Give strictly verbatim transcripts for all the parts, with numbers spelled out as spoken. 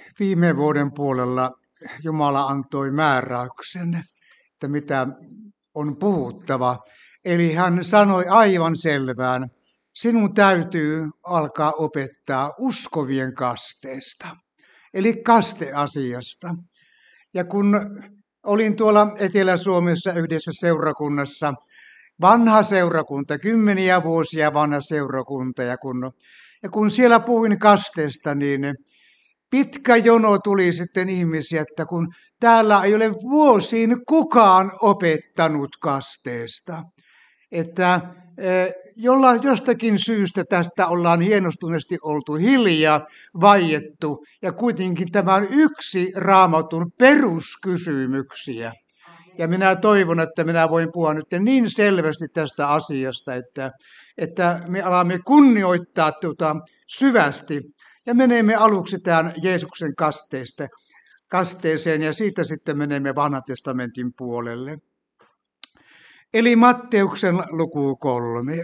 viime vuoden puolella Jumala antoi määräyksen, että mitä on puhuttava. Eli hän sanoi aivan selvään, sinun täytyy alkaa opettaa uskovien kasteesta, eli kasteasiasta. Ja kun olin tuolla Etelä-Suomessa yhdessä seurakunnassa, vanha seurakunta, kymmeniä vuosia vanha seurakunta, ja kun, ja kun siellä puhuin kasteesta, niin pitkä jono tuli sitten ihmisiä, että kun täällä ei ole vuosiin kukaan opettanut kasteesta, että jolla jostakin syystä tästä ollaan hienostuneesti oltu hiljaa, vaiettu, ja kuitenkin tämä on yksi Raamatun peruskysymyksiä. Ja minä toivon, että minä voin puhua nyt niin selvästi tästä asiasta, että, että me alamme kunnioittaa tuota syvästi ja menemme aluksi tähän Jeesuksen kasteesta, kasteeseen ja siitä sitten menemme Vanhan testamentin puolelle. Eli Matteuksen luku kolme.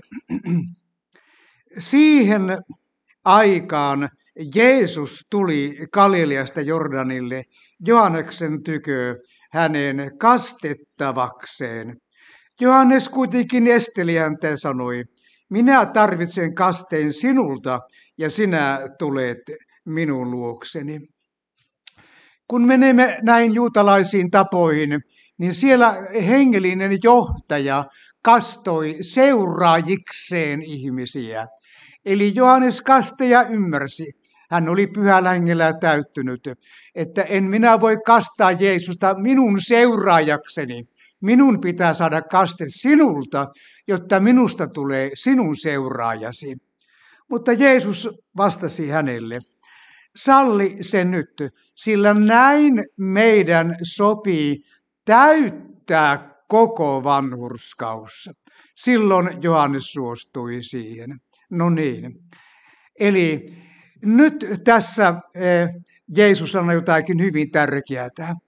Siihen aikaan Jeesus tuli Galileasta Jordanille Johanneksen tykö hänen kastettavakseen. Johannes kuitenkin esteli häntä ja sanoi, minä tarvitsen kasteen sinulta ja sinä tulet minun luokseni. Kun menemme näin juutalaisiin tapoihin, niin siellä hengellinen johtaja kastoi seuraajikseen ihmisiä. Eli Johannes kasteja ymmärsi. Hän oli pyhällä hengellä täyttynyt, että en minä voi kastaa Jeesusta minun seuraajakseni. Minun pitää saada kaste sinulta, jotta minusta tulee sinun seuraajasi. Mutta Jeesus vastasi hänelle, salli se nyt, sillä näin meidän sopii täyttää koko vanhurskaus. Silloin Johannes suostui siihen. No niin. Eli nyt tässä Jeesus sanoi jotakin hyvin tärkeää.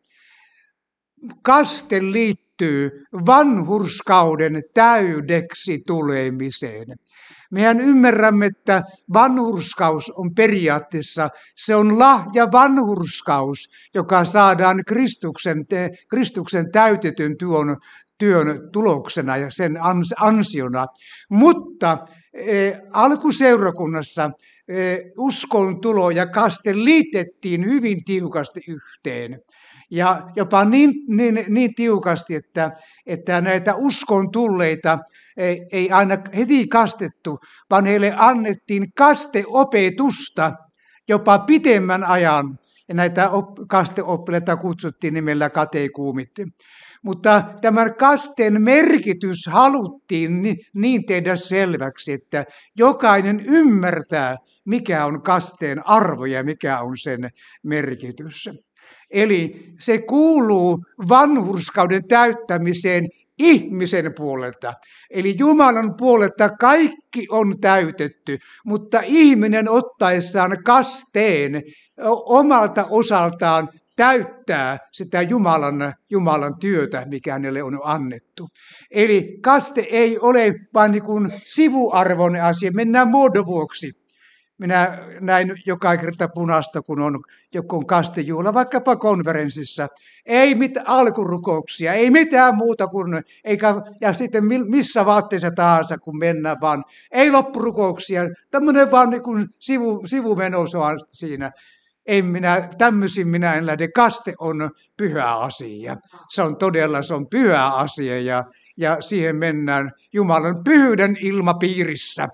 Kaste liittyy vanhurskauden täydeksi tulemiseen. Mehän ymmärrämme, että vanhurskaus on periaatteessa, se on lahja vanhurskaus, joka saadaan Kristuksen, Kristuksen täytetyn työn, työn tuloksena ja sen ansiona. Mutta eh, alkuseurakunnassa eh, uskon tulo ja kaste liitettiin hyvin tiukasti yhteen. Ja jopa niin, niin, niin tiukasti, että, että näitä uskon tulleita ei, ei aina heti kastettu, vaan heille annettiin kasteopetusta jopa pitemmän ajan. Ja näitä op, kasteoppilaita kutsuttiin nimellä katekuumit. Mutta tämän kasteen merkitys haluttiin niin, niin tehdä selväksi, että jokainen ymmärtää, mikä on kasteen arvo ja mikä on sen merkitys. Eli se kuuluu vanhurskauden täyttämiseen ihmisen puolelta. Eli Jumalan puolelta kaikki on täytetty, mutta ihminen ottaessaan kasteen omalta osaltaan täyttää sitä Jumalan, Jumalan työtä, mikä hänelle on annettu. Eli kaste ei ole vain niin kuin sivuarvoinen asia, mennään muodon vuoksi. Minä näin joka kerta punaista, kun on joku kastejuhla, vaikkapa konferenssissa. Ei mitään alkurukouksia, ei mitään muuta kuin, eikä, ja sitten missä vaatteessa tahansa, kun mennään, vaan ei loppurukouksia. Tämmöinen vaan niin kuin sivu, sivumeno siinä. En minä, tämmöisin minä en lähde. Kaste on pyhä asia. Se on todella, se on pyhä asia ja, ja siihen mennään Jumalan pyhyyden ilmapiirissä.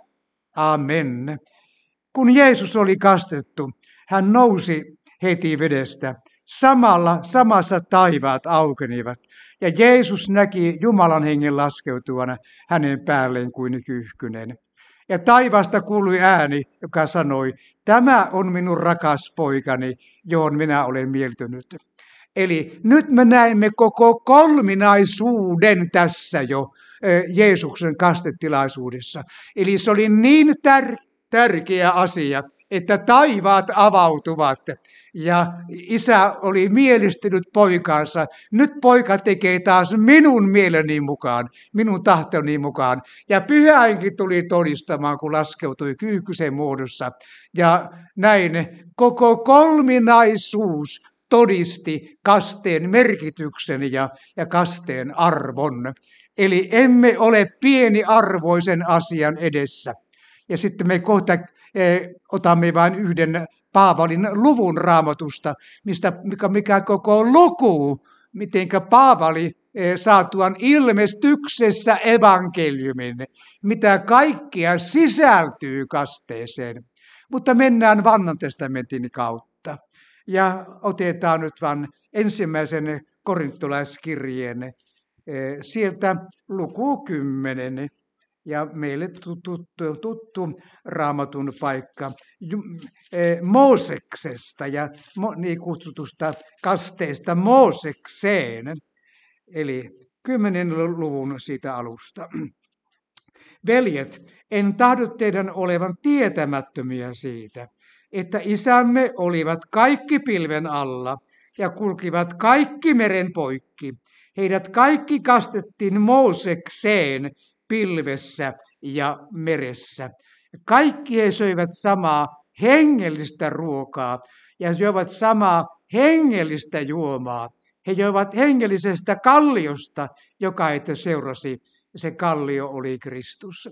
Amen. Kun Jeesus oli kastettu, hän nousi heti vedestä. Samalla, samassa taivaat aukenivat, ja Jeesus näki Jumalan hengen laskeutuvan hänen päälleen kuin kyyhkynen. Ja taivaasta kuului ääni, joka sanoi, tämä on minun rakas poikani, johon minä olen mieltynyt. Eli nyt me näemme koko kolminaisuuden tässä jo Jeesuksen kastetilaisuudessa. Eli se oli niin tärkeä. Tärkeä asia, että taivaat avautuvat. Ja isä oli mielistynyt poikaansa. Nyt poika tekee taas minun mieleni mukaan, minun tahtoni mukaan. Ja Pyhä Henki tuli todistamaan, kun laskeutui Kyyhkysen muodossa. Ja näin koko kolminaisuus todisti kasteen merkityksen ja, ja kasteen arvon. Eli emme ole pieniarvoisen asian edessä. Ja sitten me kohta eh, otamme vain yhden Paavalin luvun Raamatusta, mistä, mikä, mikä koko luku, mitenkä Paavali eh, saatuan ilmestyksessä evankeliumin, mitä kaikkia sisältyy kasteeseen. Mutta mennään Vanhan testamentin kautta. Ja otetaan nyt vain ensimmäisen korintolaiskirjeen, sieltä luku kymmenen. Ja meille tuttu, tuttu Raamatun paikka Mooseksesta ja niin kutsutusta kasteesta Moosekseen. Eli kymmenen luvun siitä alusta. Veljet, en tahdo teidän olevan tietämättömiä siitä, että isämme olivat kaikki pilven alla ja kulkivat kaikki meren poikki. Heidät kaikki kastettiin Moosekseen pilvessä ja meressä. Kaikki he söivät samaa hengellistä ruokaa ja joivat samaa hengellistä juomaa. He joivat hengellisestä kalliosta, joka heitä seurasi. Se kallio oli Kristus.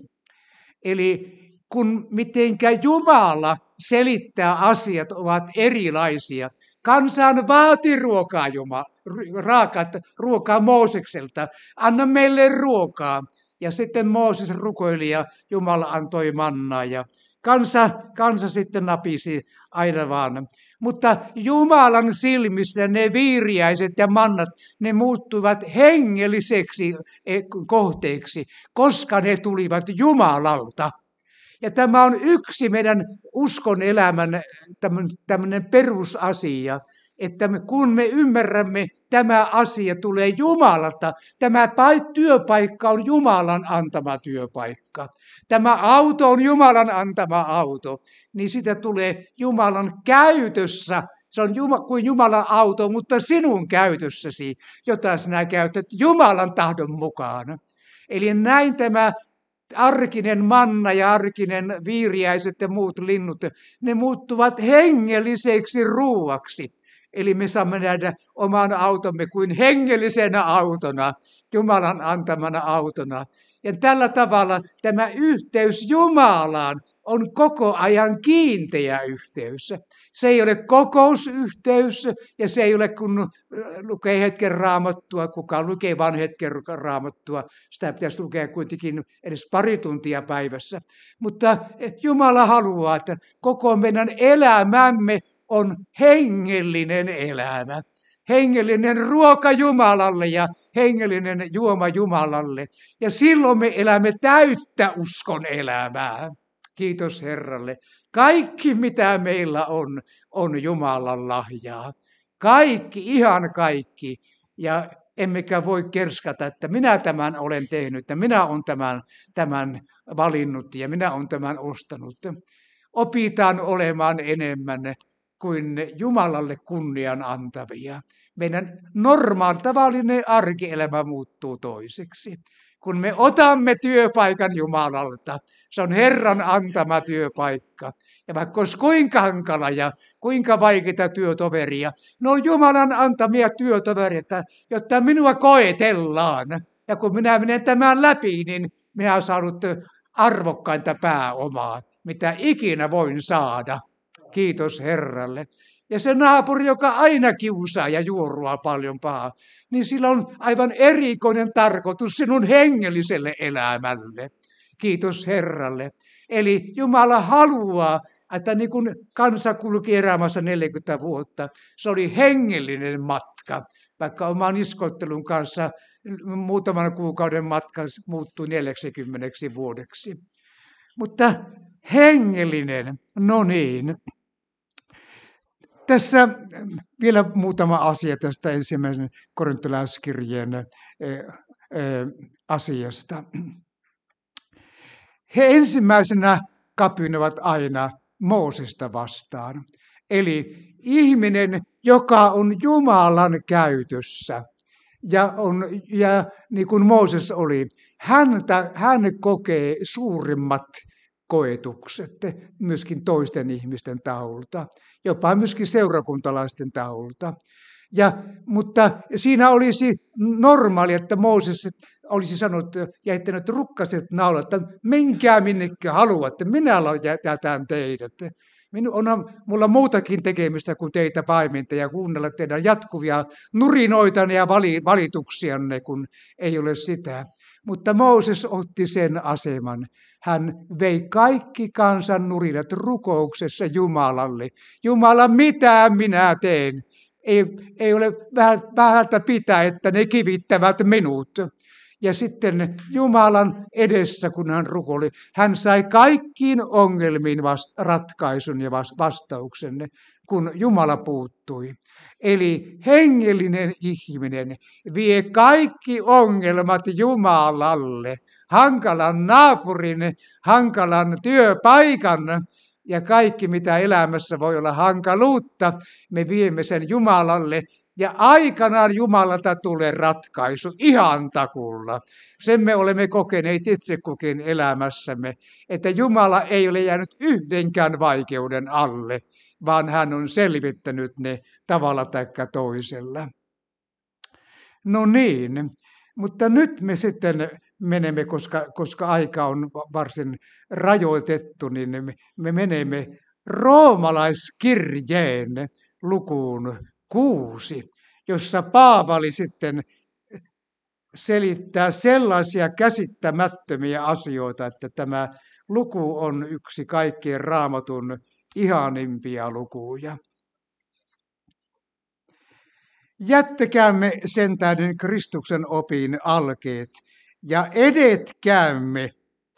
Eli kun mitenkä Jumala selittää asiat ovat erilaisia. Kansan vaati ruokaa, Jumala, raakat, ruokaa Moosekselta. Anna meille ruokaa. Ja sitten Mooses rukoili ja Jumala antoi mannaa ja kansa, kansa sitten napisi aina vaan. Mutta Jumalan silmissä ne viiriäiset ja mannat, ne muuttuivat hengelliseksi kohteeksi, koska ne tulivat Jumalalta. Ja tämä on yksi meidän uskon elämän tämmöinen perusasia, että me, kun me ymmärrämme, tämä asia tulee Jumalalta. Tämä työpaikka on Jumalan antama työpaikka. Tämä auto on Jumalan antama auto. Niin sitä tulee Jumalan käytössä. Se on Juma, kuin Jumalan auto, mutta sinun käytössäsi, jota sinä käytät Jumalan tahdon mukaan. Eli näin tämä arkinen manna ja arkinen viiriäiset ja muut linnut, ne muuttuvat hengelliseksi ruuaksi. Eli me saamme nähdä oman automme kuin hengellisenä autona, Jumalan antamana autona. Ja tällä tavalla tämä yhteys Jumalaan on koko ajan kiinteä yhteys. Se ei ole kokousyhteys ja se ei ole kun lukee hetken Raamattua, kuka lukee vain hetken Raamattua. Sitä pitäisi lukea kuitenkin edes pari tuntia päivässä. Mutta Jumala haluaa, että koko meidän elämämme on hengellinen elämä. Hengellinen ruoka Jumalalle ja hengellinen juoma Jumalalle. Ja silloin me elämme täyttä uskon elämää. Kiitos Herralle. Kaikki mitä meillä on, on Jumalan lahjaa. Kaikki, ihan kaikki. Ja emmekä voi kerskata, että minä tämän olen tehnyt ja minä olen tämän, tämän valinnut ja minä olen tämän ostanut. Opitaan olemaan enemmän kuin Jumalalle kunnian antavia. Meidän normaali tavallinen arkielämä muuttuu toiseksi. Kun me otamme työpaikan Jumalalta, se on Herran antama työpaikka. Ja vaikka olisi kuinka hankala ja kuinka vaikeita työtoveria, ne on Jumalan antamia työtovereita, jotta minua koetellaan. Ja kun minä menen tämän läpi, niin minä olen saanut arvokkainta pääomaa, mitä ikinä voin saada. Kiitos Herralle. Ja se naapuri, joka aina kiusaa ja juorua paljon pahaa, niin sillä on aivan erikoinen tarkoitus sinun hengelliselle elämälle. Kiitos Herralle. Eli Jumala haluaa, että niin kuin kansa kulki elämässä neljäkymmentä vuotta, se oli hengellinen matka, vaikka oman iskottelun kanssa muutaman kuukauden matka muuttui neljäkymmentä vuodeksi. Mutta hengellinen, no niin. Tässä vielä muutama asia tästä ensimmäisen korintolaiskirjeen asiasta. He ensimmäisenä kapinoivat aina Moosesta vastaan. Eli ihminen, joka on Jumalan käytössä, ja, on, ja niin kuin Mooses oli, häntä, hän kokee suurimmat koetukset myöskin toisten ihmisten taholta, jopa myöskin seurakuntalaisten taholta. Ja, mutta siinä olisi normaali, että Mooses olisi sanonut ja heittänyt rukkaset naulat, että menkää minnekä haluatte, minä jätän teidät. Minun onhan mulla muutakin tekemistä kuin teitä paiminta ja kuunnella teidän jatkuvia nurinoitanne ja valituksianne, kun ei ole sitä. Mutta Mooses otti sen aseman. Hän vei kaikki kansan nurinat rukouksessa Jumalalle. Jumala, mitä minä teen? Ei, ei ole vähältä pitää, että ne kivittävät minut. Ja sitten Jumalan edessä, kun hän rukoili, hän sai kaikkiin ongelmiin vasta- ratkaisun ja vastauksen, kun Jumala puuttui. Eli hengellinen ihminen vie kaikki ongelmat Jumalalle, hankalan naapurin, hankalan työpaikan ja kaikki, mitä elämässä voi olla hankaluutta, me viemme sen Jumalalle. Ja aikanaan Jumalalta tulee ratkaisu ihan takulla. Sen me olemme kokeneet itse kukin elämässämme, että Jumala ei ole jäänyt yhdenkään vaikeuden alle, vaan hän on selvittänyt ne tavalla tai toisella. No niin, mutta nyt me sitten menemme, koska, koska aika on varsin rajoitettu, niin me, me menemme roomalaiskirjeen lukuun kuusi, jossa Paavali sitten selittää sellaisia käsittämättömiä asioita, että tämä luku on yksi kaikkien Raamatun ihanimpia lukuja. Jättäkäämme sen tähden Kristuksen opin alkeet ja edetkäämme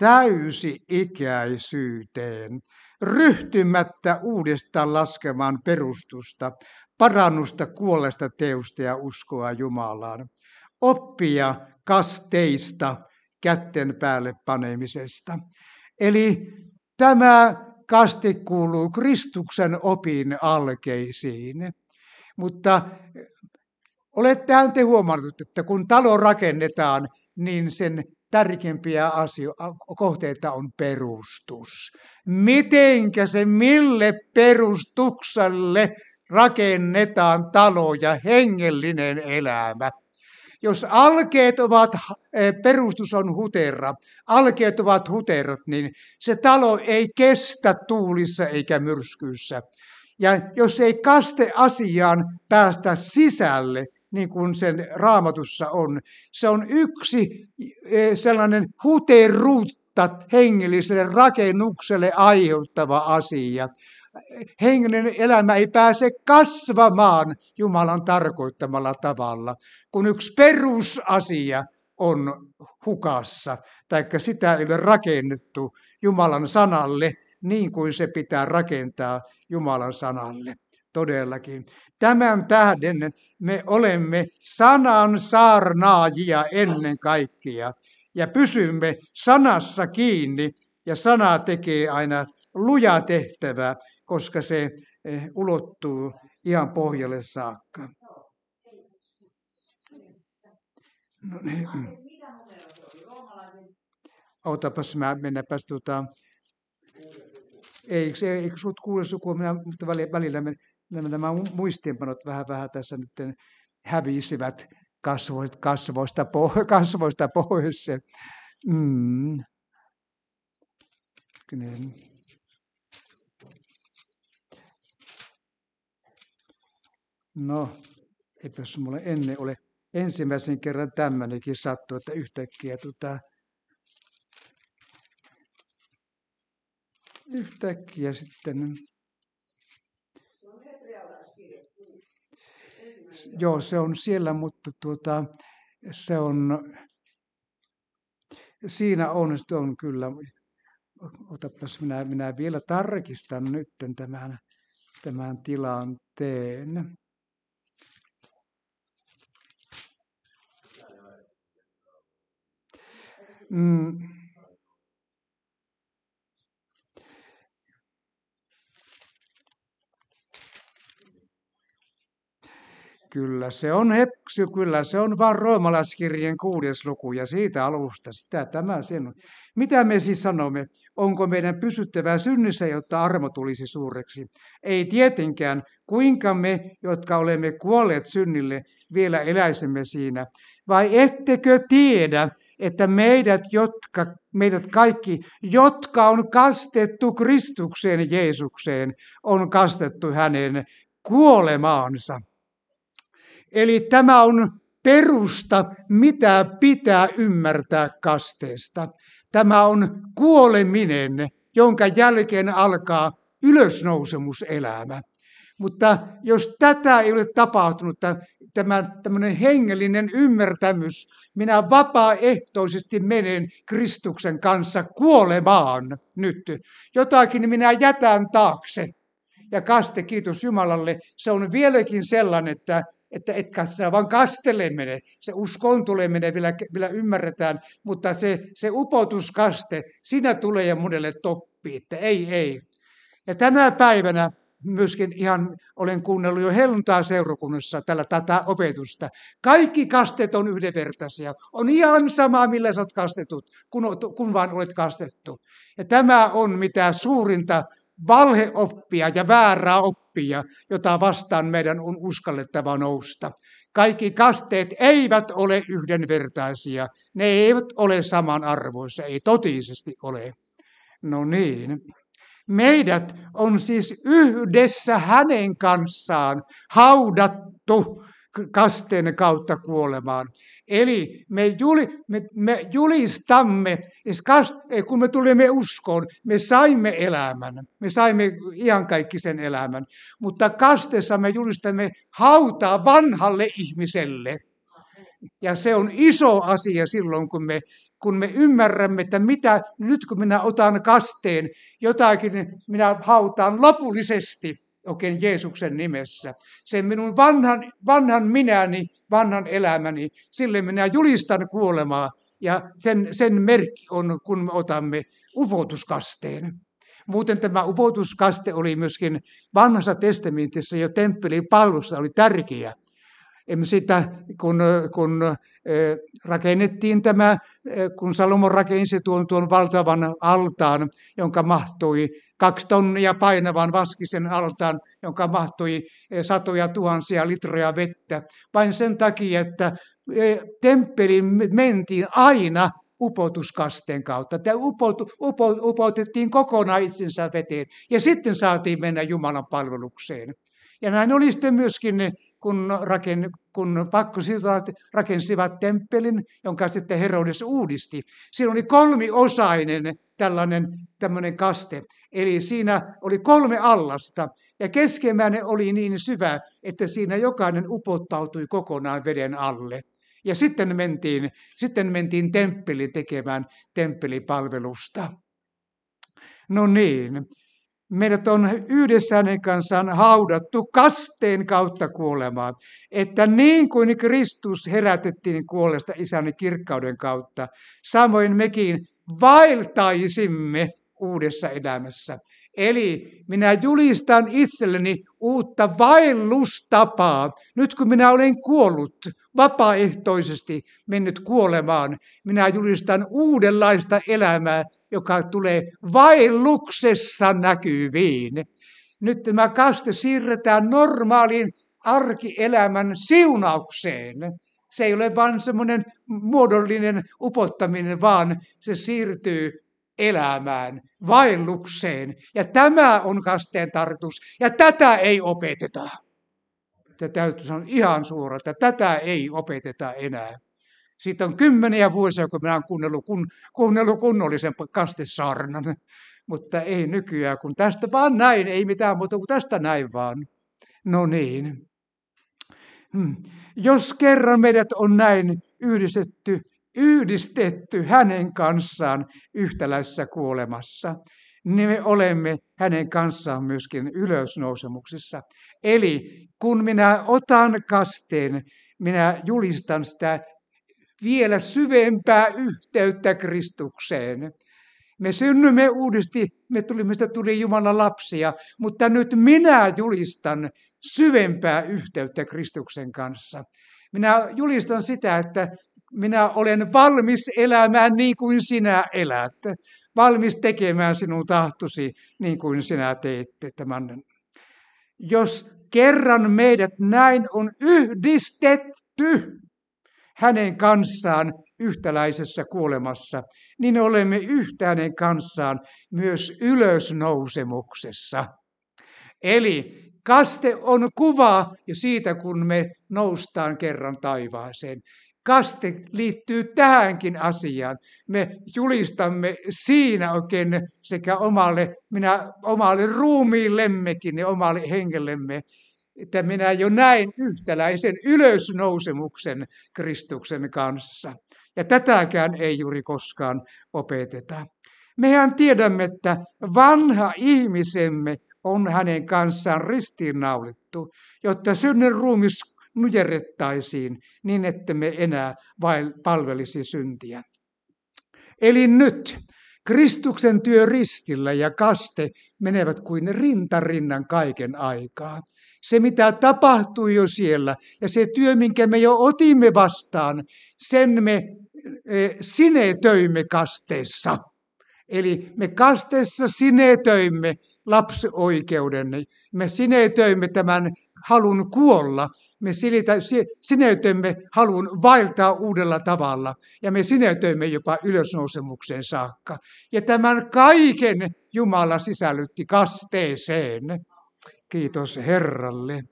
täysi-ikäisyyteen, ryhtymättä uudestaan laskemaan perustusta, parannusta kuolleesta teosta ja uskoa Jumalaan, oppia kasteista kätten päälle panemisesta. Eli tämä kaste kuuluu Kristuksen opin alkeisiin. Mutta olettehan te huomannut, että kun talo rakennetaan, niin sen tärkeimpiä asio- kohteita on perustus. Mitenkä se, mille perustukselle rakennetaan talo ja hengellinen elämä? Jos alkeet ovat, perustus on hutera, alkeet ovat huterat, niin se talo ei kestä tuulissa eikä myrskyissä. Ja jos ei kaste asiaan päästä sisälle, niin kuin sen Raamatussa on, se on yksi sellainen huteruutta hengelliselle rakennukselle aiheuttava asia. Hengellinen elämä ei pääse kasvamaan Jumalan tarkoittamalla tavalla, kun yksi perusasia on hukassa, taikka sitä ei ole rakennettu Jumalan sanalle niin kuin se pitää rakentaa Jumalan sanalle. Todellakin. Tämän tähden me olemme sanan saarnaajia ennen kaikkea ja pysymme sanassa kiinni ja sana tekee aina luja tehtävää, koska se ulottuu ihan pohjalle saakka. No niin. Otapas mä mennäpäs tuota. Eikö, eikö sinut kuule sukua, minä, mutta välillä nämä muistiinpanot vähän vähän tässä nyt hävisivät kasvoista, kasvoista, kasvoista pois. Mm. No, eipäs mulle ennen ole ensimmäisen kerran tämmöinenkin sattu, että yhtäkkiä tota, yhtäkkiä sitten. Joo, se on siellä, mutta tuota, se on, siinä on, se on kyllä, otapas minä, minä vielä tarkistan nyt tämän, tämän tilanteen. Mm. Kyllä se on hepsy, kyllä se on vaan roomalaiskirjeen kuudes luku ja siitä alusta, sitä tämä sen on. Mitä me siis sanomme? Onko meidän pysyttävä synnissä, jotta armo tulisi suureksi? Ei tietenkään. Kuinka me, jotka olemme kuolleet synnille, vielä eläisimme siinä? Vai ettekö tiedä, että meidät, jotka, meidät kaikki, jotka on kastettu Kristukseen Jeesukseen, on kastettu hänen kuolemaansa? Eli tämä on perusta, mitä pitää ymmärtää kasteesta. Tämä on kuoleminen, jonka jälkeen alkaa ylösnousemuselämä. Mutta jos tätä ei ole tapahtunut, tämä tämmöinen hengellinen ymmärtämys, minä vapaaehtoisesti menen Kristuksen kanssa kuolemaan nyt. Jotakin minä jätän taakse. Ja kaste, kiitos Jumalalle, se on vieläkin sellainen, että että etkä sä vaan kasteleminen, se uskon tuleminen vielä, vielä ymmärretään, mutta se, se upotuskaste, siinä tulee ja monelle toppi, että ei, ei. Ja tänä päivänä myöskin ihan olen kuunnellut jo helluntai-seurakunnassa tällä tätä opetusta. Kaikki kasteet on yhdenvertaisia. On ihan sama, millä sä oot kastetut, kun, kun vaan olet kastettu. Ja tämä on mitä suurinta valheoppia ja väärää oppia, jota vastaan meidän on uskallettava nousta. Kaikki kasteet eivät ole yhdenvertaisia. Ne eivät ole samanarvoisia, ei totisesti ole. No niin. Meidät on siis yhdessä hänen kanssaan haudattu kasteen kautta kuolemaan. Eli me, juli, me, me julistamme, kun me tulimme uskoon, me saimme elämän. Me saimme iankaikkisen elämän. Mutta kasteessa me julistamme hautaa vanhalle ihmiselle. Ja se on iso asia silloin, kun me, kun me ymmärrämme, että mitä, nyt kun minä otan kasteen, jotakin minä hautaan lopullisesti. Oikein Jeesuksen nimessä. Sen minun vanhan, vanhan minäni, vanhan elämäni, sille minä julistan kuolemaa. Ja sen, sen merkki on, kun me otamme upotuskasteen. Muuten tämä upotuskaste oli myöskin vanhassa testamentissa jo temppelin palvelussa oli tärkeä. Sitä, kun, kun rakennettiin tämä, kun Salomon rakensi tuon, tuon valtavan altaan, jonka mahtui kaksi tonnia painavan vaskisen altaan, jonka mahtui satoja tuhansia litroja vettä, vain sen takia, että temppeliin mentiin aina upotuskasteen kautta. Tämä upotu, upo, upotettiin kokonaan itsensä veteen ja sitten saatiin mennä Jumalan palvelukseen. Ja näin oli sitten myöskin ne, kun, raken, kun pakkositolat rakensivat temppelin, jonka sitten Herodes uudisti. Siinä oli kolmiosainen tällainen tämmöinen kaste. Eli siinä oli kolme allasta ja keskimmäinen oli niin syvä, että siinä jokainen upottautui kokonaan veden alle. Ja sitten mentiin, sitten mentiin temppeliin tekemään temppelipalvelusta. No niin. Meidät on yhdessä hänen kanssaan haudattu kasteen kautta kuolemaan, että niin kuin Kristus herätettiin kuolleesta Isän kirkkauden kautta, samoin mekin vaeltaisimme uudessa elämässä. Eli minä julistan itselleni uutta vaellustapaa. Nyt kun minä olen kuollut, vapaaehtoisesti mennyt kuolemaan, minä julistan uudenlaista elämää, joka tulee vaelluksessa näkyviin. Nyt tämä kaste siirretään normaaliin arkielämän siunaukseen. Se ei ole vain semmoinen muodollinen upottaminen, vaan se siirtyy elämään, vaellukseen. Ja tämä on kasteen tarkoitus. Ja tätä ei opeteta. Tämä täytyy sanoa ihan suoraan, että tätä ei opeteta enää. Siitä on kymmeniä vuosia, kun minä olen kuunnellut, kun, kuunnellut kunnollisen kastesaarnan. Mutta ei nykyään, kun tästä vaan näin, ei mitään muuta kuin tästä näin vaan. No niin. Hmm. Jos kerran meidät on näin yhdistetty, yhdistetty hänen kanssaan yhtäläisessä kuolemassa, niin me olemme hänen kanssaan myöskin ylösnousemuksissa. Eli kun minä otan kasteen, minä julistan sitä vielä syvempää yhteyttä Kristukseen. Me synnymme uudesti, me tulimme, tuli Jumalan lapsia, mutta nyt minä julistan syvempää yhteyttä Kristuksen kanssa. Minä julistan sitä, että minä olen valmis elämään niin kuin sinä elät. Valmis tekemään sinun tahtosi niin kuin sinä teette tämän. Jos kerran meidät näin on yhdistetty hänen kanssaan yhtäläisessä kuolemassa, niin olemme yhtä hänen kanssaan myös ylösnousemuksessa. Eli kaste on kuva jo siitä, kun me noustaan kerran taivaaseen. Kaste liittyy tähänkin asiaan. Me julistamme siinä oikein sekä omalle, minä, omalle ruumiillemmekin ja omalle hengellemme, että minä jo näin yhtäläisen ylösnousemuksen Kristuksen kanssa. Ja tätäkään ei juuri koskaan opeteta. Mehän tiedämme, että vanha ihmisemme on hänen kanssaan ristiinnaulittu, jotta synnin ruumis nujerrettaisiin niin, että me enää vain palvelisi syntiä. Eli nyt Kristuksen työ ristillä ja kaste menevät kuin rintarinnan kaiken aikaa. Se, mitä tapahtui jo siellä, ja se työ, minkä me jo otimme vastaan, sen me e, sinetöimme kasteessa. Eli me kasteessa sinetöimme lapsioikeuden, me sinetöimme tämän halun kuolla, me sinetöimme halun vaeltaa uudella tavalla, ja me sinetöimme jopa ylösnousemukseen saakka. Ja tämän kaiken Jumala sisällytti kasteeseen. Kiitos Herralle,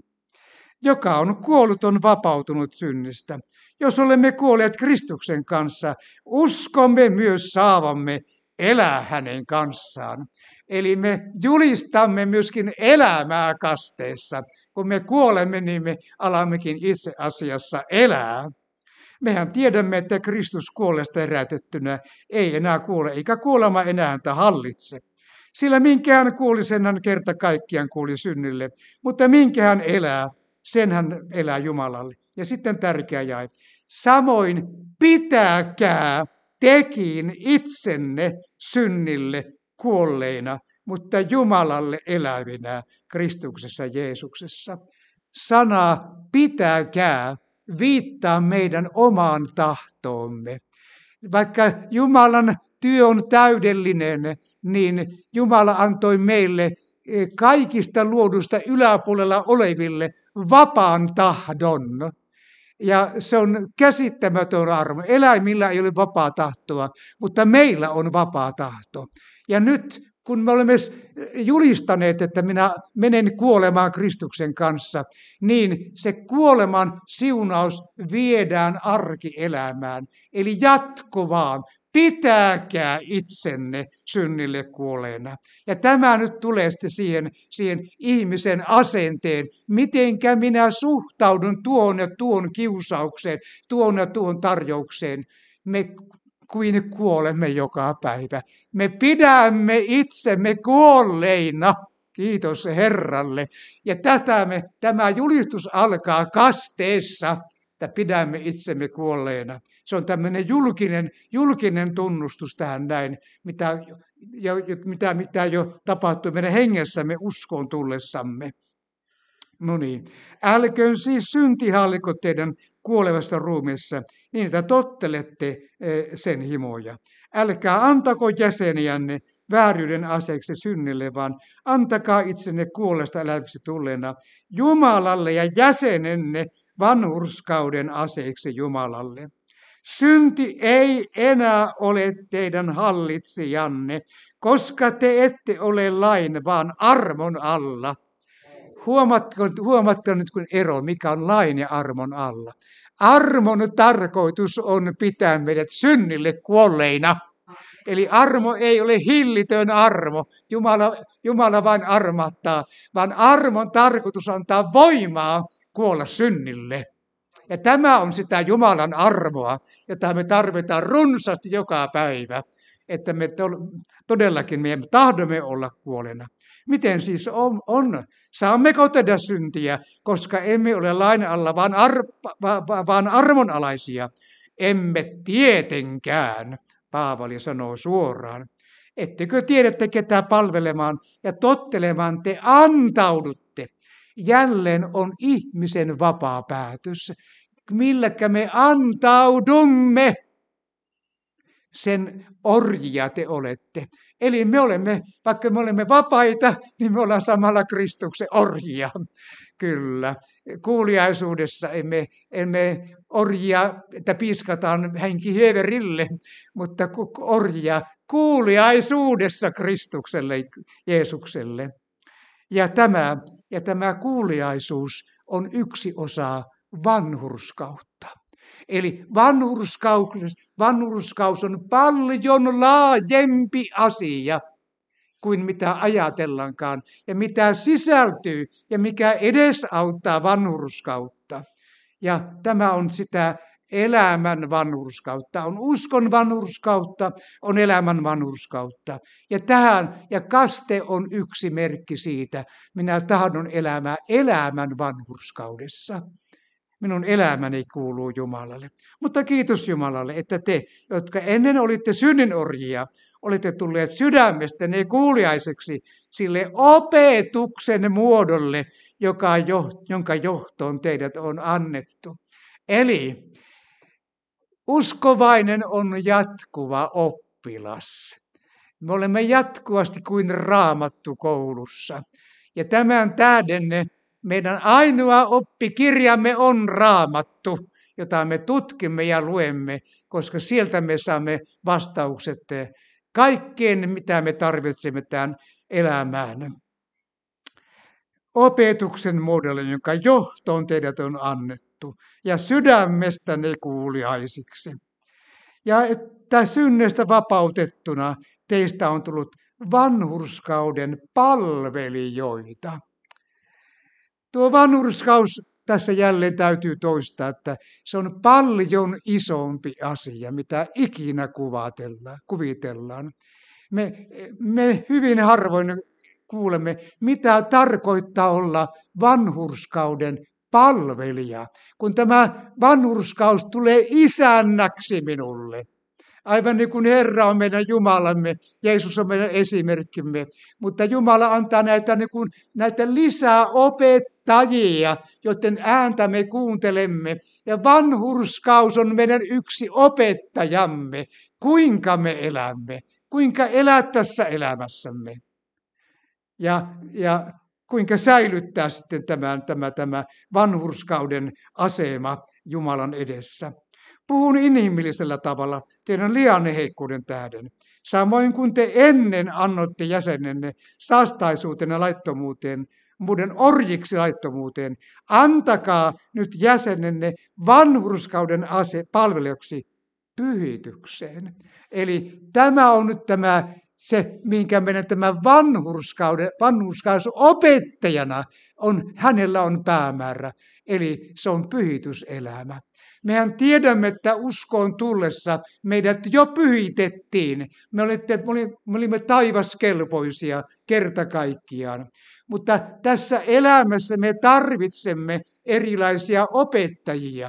joka on kuollut, on vapautunut synnistä. Jos olemme kuolleet Kristuksen kanssa, uskomme myös saavamme elää hänen kanssaan. Eli me julistamme myöskin elämää kasteessa. Kun me kuolemme, niin me alammekin itse asiassa elää. Mehän tiedämme, että Kristus kuolleesta herätettynä ei enää kuole, eikä kuolema enää häntä hallitse. Sillä minkä hän kuoli, sen hän kerta kaikkiaan kuoli synnille. Mutta minkä hän elää, sen hän elää Jumalalle. Ja sitten tärkeä jae. Samoin pitäkää tekin itsenne synnille kuolleina, mutta Jumalalle elävinä Kristuksessa Jeesuksessa. Sana pitäkää viittaa meidän omaan tahtoomme. Vaikka Jumalan työ on täydellinen, niin Jumala antoi meille kaikista luodusta yläpuolella oleville vapaan tahdon. Ja se on käsittämätön armo. Eläimillä ei ole vapaa tahtoa, mutta meillä on vapaa tahto. Ja nyt kun me olemme julistaneet, että minä menen kuolemaan Kristuksen kanssa, niin se kuoleman siunaus viedään arkielämään, eli jatkuvaan. Pitäkää itsenne synnille kuolleena. Ja tämä nyt tulee sitten siihen, siihen ihmisen asenteen, mitenkä minä suhtaudun tuon ja tuon kiusaukseen, tuon ja tuon tarjoukseen. Me kuin kuolemme joka päivä. Me pidämme itsemme kuolleina. Kiitos Herralle. Ja tätä me, tämä julistus alkaa kasteessa, että pidämme itsemme kuolleina. Se on tämmöinen julkinen, julkinen tunnustus tähän näin, mitä, ja, mitä, mitä jo tapahtui meidän hengessämme uskoon tullessamme. No niin, älköön siis synti halliko teidän kuolevassa ruumiissa, niin että tottelette sen himoja. Älkää antako jäseniänne vääryyden aseeksi synnille, vaan antakaa itsenne kuolesta eläväksi tulleena Jumalalle ja jäsenenne vanhurskauden aseeksi Jumalalle. Synti ei enää ole teidän hallitsijanne, koska te ette ole lain, vaan armon alla. Huomatko, huomatko nyt kun ero, mikä on lain ja armon alla? Armon tarkoitus on pitää meidät synnille kuolleina. Eli armo ei ole hillitön armo. Jumala, Jumala vain armahtaa, vaan armon tarkoitus antaa voimaa kuolla synnille. Ja tämä on sitä Jumalan armoa, jota me tarvitaan runsaasti joka päivä, että me todellakin meidän tahdomme olla kuolena. Miten siis on? on? Saammeko tehdä syntiä, koska emme ole lain alla, vaan, ar- vaan armonalaisia? Emme tietenkään, Paavali sanoo suoraan. Ettekö tiedätte, ketä palvelemaan ja tottelemaan te antaudutte? jälleen on ihmisen vapaa päätös. Milläkä me antaudumme, sen orjia te olette. Eli me olemme, vaikka me olemme vapaita, niin me ollaan samalla Kristuksen orjia. Kyllä. Kuuliaisuudessa emme, emme orjia, että piiskataan henki heverille, mutta orjia kuuliaisuudessa Kristukselle, Jeesukselle. Ja tämä, ja tämä kuuliaisuus on yksi osa vanhurskautta. Eli vanhurskaus, vanhurskaus on paljon laajempi asia kuin mitä ajatellaankaan ja mitä sisältyy ja mikä edesauttaa vanhurskautta. Ja tämä on sitä elämän vanhurskautta, on uskon vanhurskautta, on elämän vanhurskautta. Ja tähän, ja kaste on yksi merkki siitä, minä tahdon elämää elämän vanhurskaudessa. Minun elämäni kuuluu Jumalalle. Mutta kiitos Jumalalle, että te, jotka ennen olitte synninorjia, olette tulleet sydämestänne kuuliaiseksi sille opetuksen muodolle, joka jo, jonka johtoon teidät on annettu. Eli uskovainen on jatkuva oppilas. Me olemme jatkuvasti kuin Raamattu koulussa. Ja tämän tähden meidän ainoa oppikirjamme on Raamattu, jota me tutkimme ja luemme, koska sieltä me saamme vastaukset kaikkeen, mitä me tarvitsemme tähän elämään. Opetuksen muodolle, jonka johtoon teidät on annettu, ja sydämestäni kuuliaisiksi. Ja että synnestä vapautettuna teistä on tullut vanhurskauden palvelijoita. Tuo vanhurskaus tässä jälleen täytyy toistaa, että se on paljon isompi asia, mitä ikinä kuvitellaan. Me, me hyvin harvoin kuulemme, mitä tarkoittaa olla vanhurskauden palvelija, kun tämä vanhurskaus tulee isännäksi minulle. Aivan niin kuin Herra on meidän Jumalamme, Jeesus on meidän esimerkkimme, mutta Jumala antaa näitä, niin kuin, näitä lisäopettajia, joiden ääntä me kuuntelemme. Ja vanhurskaus on meidän yksi opettajamme, kuinka me elämme, kuinka elää tässä elämässämme. Ja, ja kuinka säilyttää sitten tämän, tämä, tämä vanhurskauden asema Jumalan edessä. Puhun inhimillisellä tavalla teidän liianne heikkuuden tähden. Samoin kuin te ennen annoitte jäsenenne saastaisuuteen ja laittomuuteen, muiden orjiksi laittomuuteen, antakaa nyt jäsenenne vanhurskauden ase palvelijaksi pyhitykseen. Eli tämä on nyt tämä se, minkä meidän tämä vanhurskauden, vanhurskausopettajana on, hänellä on päämäärä, eli se on pyhityselämä. Mehän tiedämme, että uskoon tullessa meidät jo pyhitettiin. Me, olitte, me olimme taivaskelpoisia kerta kaikkiaan. Mutta tässä elämässä me tarvitsemme erilaisia opettajia.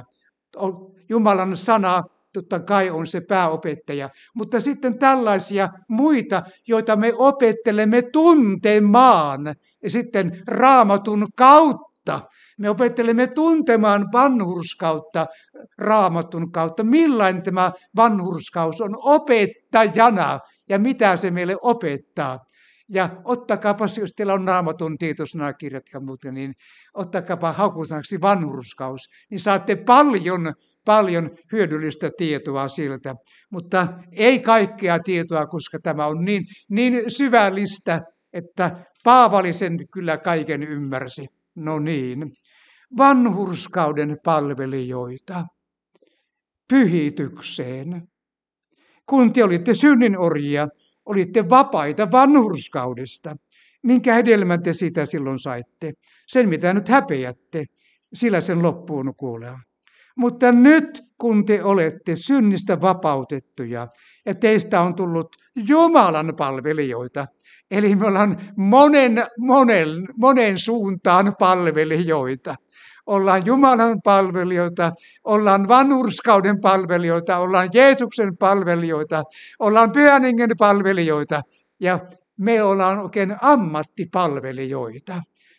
Jumalan sana totta kai on se pääopettaja, mutta sitten tällaisia muita, joita me opettelemme tuntemaan ja sitten Raamatun kautta. Me opettelemme tuntemaan vanhurskautta Raamatun kautta. Millainen tämä vanhurskaus on opettajana ja mitä se meille opettaa. Ja ottakaapa, jos teillä on Raamatun tietosanakirjat ja muuta, niin ottakaapa hakusanaksi vanhurskaus, niin saatte paljon, paljon hyödyllistä tietoa siltä. Mutta ei kaikkea tietoa, koska tämä on niin, niin syvällistä, että Paavali sen kyllä kaiken ymmärsi. No niin, vanhurskauden palvelijoita pyhitykseen. Kun te olitte synninorjia, olitte vapaita vanhurskaudesta. Minkä hedelmän te sitä silloin saitte? Sen, mitä nyt häpeätte, sillä sen loppuun kuolee. Mutta nyt, kun te olette synnistä vapautettuja ja teistä on tullut Jumalan palvelijoita, eli me ollaan monen, monen, monen suuntaan palvelijoita. Ollaan Jumalan palvelijoita, ollaan vanhurskauden palvelijoita, ollaan Jeesuksen palvelijoita, ollaan Pyhän Hengen palvelijoita ja me ollaan oikein ammattipalvelijoita.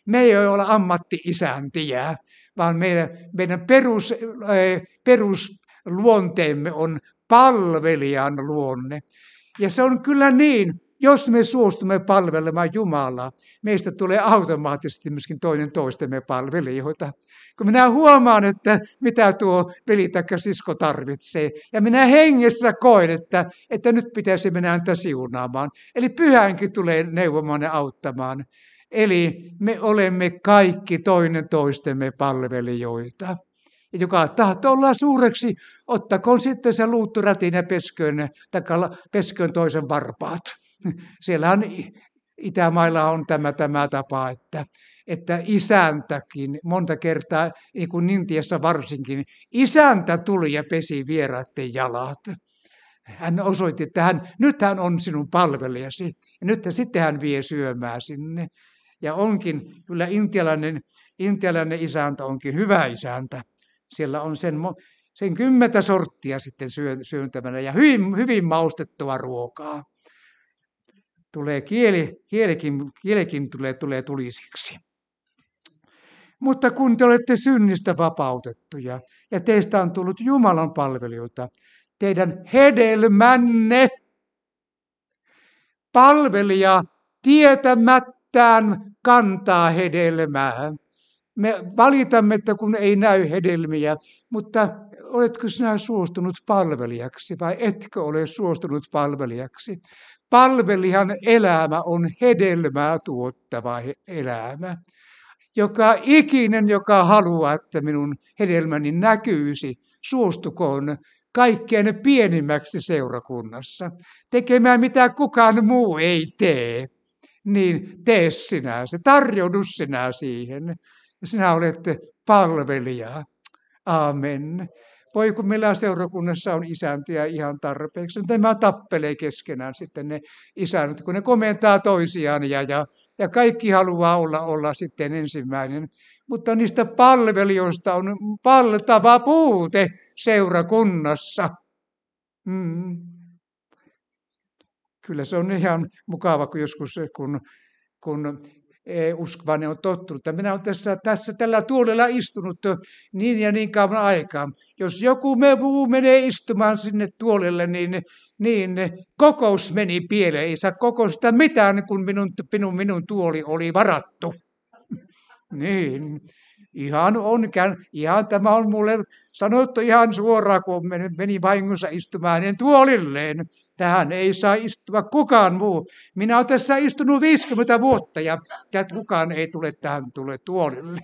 Me ei olla ammatti-isäntiä, vaan meidän, meidän perus, perusluonteemme on palvelijan luonne. Ja se on kyllä niin, jos me suostumme palvelemaan Jumalaa, meistä tulee automaattisesti myöskin toinen toistemme palvelijoita. Kun minä huomaan, että mitä tuo veli tai sisko tarvitsee, ja minä hengessä koen, että, että nyt pitäisi mennä häntä siunaamaan. Eli pyhänkin tulee neuvomaan ja auttamaan. Eli me olemme kaikki toinen toistemme palvelijoita. Ja joka tahtoo olla suureksi, ottakoon sitten se luutturätin ja pesköön, pesköön toisen varpaat. Siellähän Itämailla on tämä, tämä tapa, että, että isäntäkin, monta kertaa, niin kuin Intiassa varsinkin, isäntä tuli ja pesi vieraiden jalat. Hän osoitti, että hän, nyt hän on sinun palvelijasi, ja nyt sitten hän vie syömään sinne. Ja onkin, kyllä intialainen, intialainen isäntä onkin hyvä isäntä. Siellä on sen, sen kymmentä sorttia sitten syöntämänä ja hyvin, hyvin maustettua ruokaa. Tulee kieli, kielikin, kielikin tulee, tulee tulisiksi. Mutta kun te olette synnistä vapautettuja ja teistä on tullut Jumalan palvelijoita, teidän hedelmänne, palvelija tietämättään kantaa hedelmää. Me valitamme, että kun ei näy hedelmiä, mutta oletko sinä suostunut palvelijaksi vai etkö ole suostunut palvelijaksi? Palvelijan elämä on hedelmää tuottava elämä. Joka ikinen, joka haluaa, että minun hedelmäni näkyisi, suostukoon kaikkein pienimmäksi seurakunnassa. Tekemään mitä kukaan muu ei tee, niin tee sinä se, tarjoudu sinä siihen. Sinä olet palvelija. Amen. Voi kun meillä seurakunnassa on isäntiä ihan tarpeeksi. Tämä tappelee keskenään sitten ne isännät, kun ne komentaa toisiaan ja, ja, ja kaikki haluaa olla, olla sitten ensimmäinen. Mutta niistä palvelijoista on valtava puute seurakunnassa. Mm. Kyllä se on ihan mukava, kun joskus kun, kun uskovainen on tottunut. Minä olen tässä, tässä tällä tuolella istunut niin ja niin kauan aikaa. Jos joku muu menee istumaan sinne tuolelle, niin, niin kokous meni pieleen. Ei saa kokousta mitään, kun minun, minun, minun tuoli oli varattu. Niin, ihan on, ihan tämä on mulle sanottu ihan suoraan, kun meni vahingossa istumaan hänen tuolilleen. Tähän ei saa istua kukaan muu. Minä olen tässä istunut viisikymmentä vuotta ja kukaan ei tule tähän tule tuolille.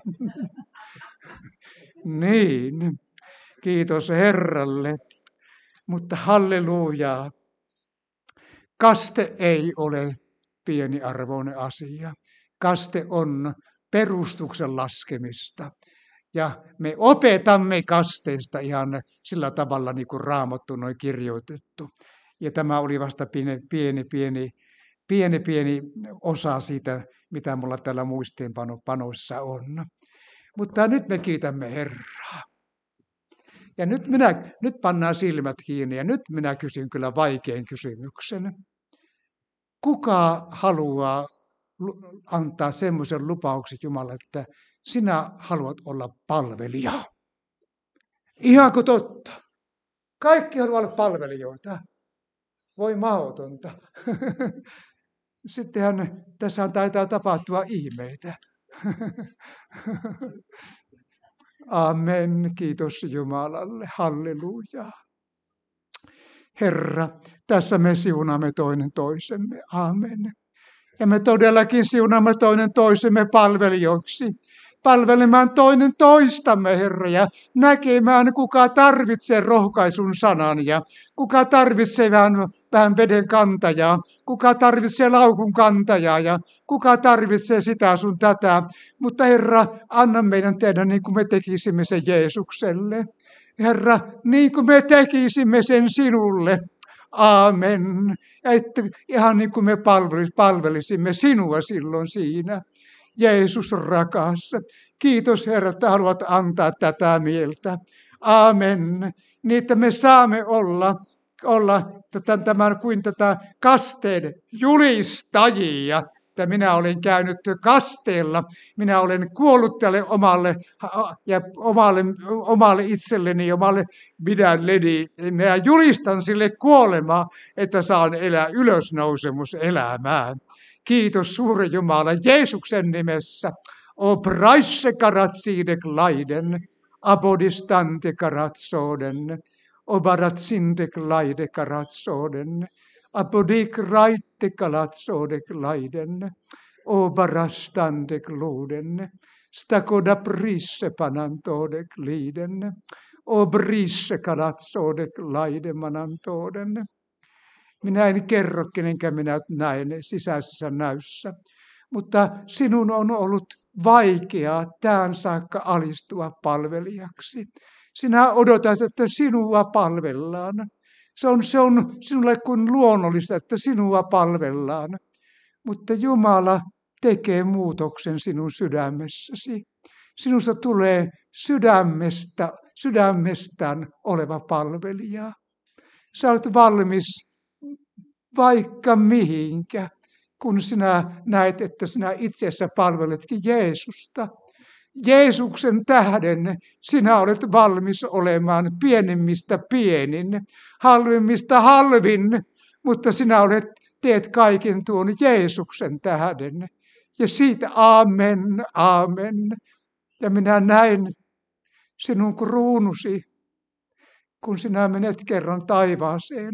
Niin, kiitos Herralle. Mutta hallelujaa. Kaste ei ole pieniarvoinen asia. Kaste on perustuksen laskemista. Ja me opetamme kasteesta ihan sillä tavalla, niin kuin Raamattu on kirjoitettu. Ja tämä oli vasta pieni, pieni, pieni, pieni, pieni osa siitä, mitä minulla täällä muistiinpanoissa on. Mutta nyt me kiitämme Herraa. Ja nyt, minä, nyt pannaan silmät kiinni ja nyt minä kysyn kyllä vaikean kysymyksen. Kuka haluaa antaa semmoisen lupauksen Jumalalle, että sinä haluat olla palvelija? Ihanko totta? Kaikki haluaa olla palvelijoita. Voi mahdotonta. Sittenhän tässä taitaa tapahtua ihmeitä. Amen. Kiitos Jumalalle. Halleluja. Herra, tässä me siunaamme toinen toisemme. Amen. Ja me todellakin siunaamme toinen toisemme palvelijoiksi. Palvelemaan toinen toistamme, Herra, ja näkemään, kuka tarvitsee rohkaisun sanan ja kuka tarvitsee vähän, vähän veden kantajaa, kuka tarvitsee laukun kantajaa ja kuka tarvitsee sitä sun tätä. Mutta Herra, anna meidän tehdä niin kuin me tekisimme sen Jeesukselle. Herra, niin kuin me tekisimme sen sinulle. Aamen. Ja että ihan niin kuin me palvelisimme sinua silloin siinä. Jeesus rakas. Kiitos Herra, että haluat antaa tätä mieltä. Aamen. Niin, että me saamme olla, olla tämän, kuin tätä kasteen julistajia että minä olen käynyt kasteella, minä olen kuollut tälle omalle, ja omalle, omalle itselleni, omalle minälleni. Minä julistan sille kuolemaa, että saan elää ylösnousemuselämää. Kiitos suuri Jumala Jeesuksen nimessä. O praise karatside klaiden, abodistante karatsoden, obaratsinde klaide karatsoden, abodik raitte kalatsode klaiden, obarastande kluden, stakoda prisse panantode kliden, obrisse kalatsode klaide manantoden. Minä en kerro, kenenkä minä näen sisäisessä näyssä, mutta sinun on ollut vaikeaa tähän saakka alistua palvelijaksi. Sinä odotat, että sinua palvellaan. Se on, se on sinulle kuin luonnollista, että sinua palvellaan. Mutta Jumala tekee muutoksen sinun sydämessäsi. Sinusta tulee sydämestä, sydämestään oleva palvelija. Sä olet valmis vaikka mihinkä, kun sinä näet, että sinä itse asiassa palveletkin Jeesusta. Jeesuksen tähden sinä olet valmis olemaan pienimmistä pienin, halvimmista halvin, mutta sinä olet, teet kaiken tuon Jeesuksen tähden. Ja siitä amen, amen. Ja minä näin sinun kruunusi, kun sinä menet kerran taivaaseen.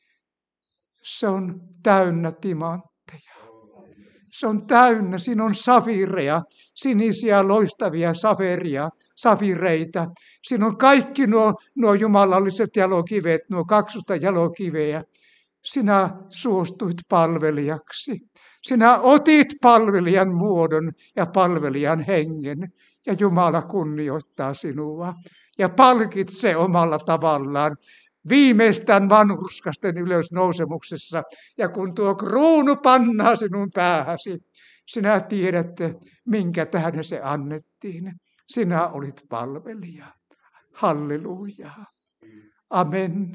Se on täynnä timantteja. Se on täynnä, siinä on safireja, sinisiä loistavia saferia, safireita. Siinä on kaikki nuo, nuo jumalalliset jalokivet, nuo kaksosta jalokiveä. Sinä suostuit palvelijaksi. Sinä otit palvelijan muodon ja palvelijan hengen. Ja Jumala kunnioittaa sinua ja palkitsee omalla tavallaan. Viimeistään vanhurskasten ylösnousemuksessa, ja kun tuo kruunu pannaan sinun päähäsi, sinä tiedät, minkä tähden se annettiin. Sinä olit palvelija. Halleluja. Amen.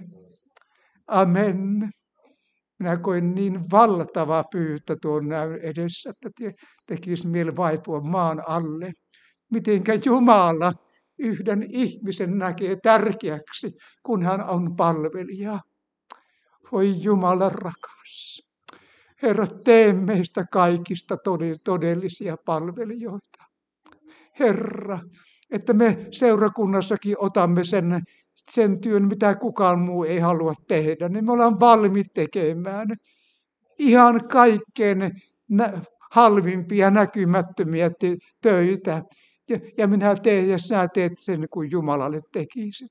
Amen. Minä koin niin valtava pyyttä tuon näyn edessä, että tekisi mieli vaipua maan alle. Mitenkä Jumala yhden ihmisen näkee tärkeäksi, kun hän on palvelija. Voi Jumala rakas. Herra, tee meistä kaikista todellisia palvelijoita. Herra, että me seurakunnassakin otamme sen, sen työn, mitä kukaan muu ei halua tehdä, niin me ollaan valmiit tekemään ihan kaikkein halvimpia, näkymättömiä töitä. Ja, ja minä teen, ja sinä teet sen, kuin Jumalalle tekisit.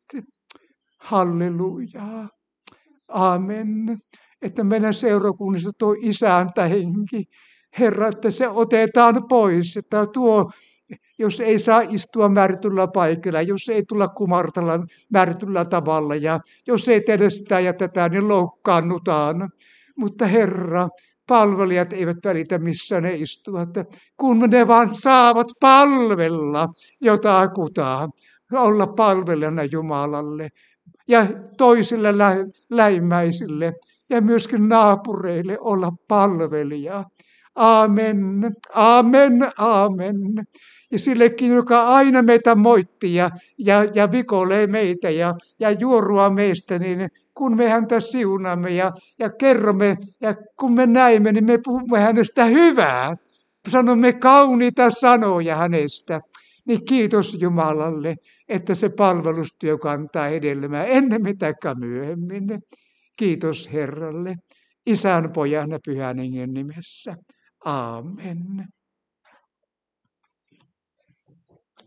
Halleluja. Amen. Että meidän seurakunnissa tuo isäntähenki, Herra, että se otetaan pois. Että tuo, jos ei saa istua määrätyllä paikalla, jos ei tulla kumartella määrätyllä tavalla, ja jos ei tehdä sitä ja tätä, niin loukkaannutaan. Mutta Herra, palvelijat eivät välitä, missä ne istuvat, kun ne vaan saavat palvella jotakuta, olla palvelijana Jumalalle ja toisille lä- lähimmäisille ja myöskin naapureille olla palvelija. Amen, amen, amen. Ja sillekin, joka aina meitä moittii ja, ja, ja vikolee meitä ja, ja juorua meistä, niin kun me häntä siunaamme ja, ja kerromme, ja kun me näemme, niin me puhumme hänestä hyvää. Sanomme kauniita sanoja hänestä. Niin kiitos Jumalalle, että se palvelustyö kantaa hedelmää ennen mitäkään myöhemmin. Kiitos Herralle, Isän, Pojan ja Pyhän Hengen nimessä. Amen.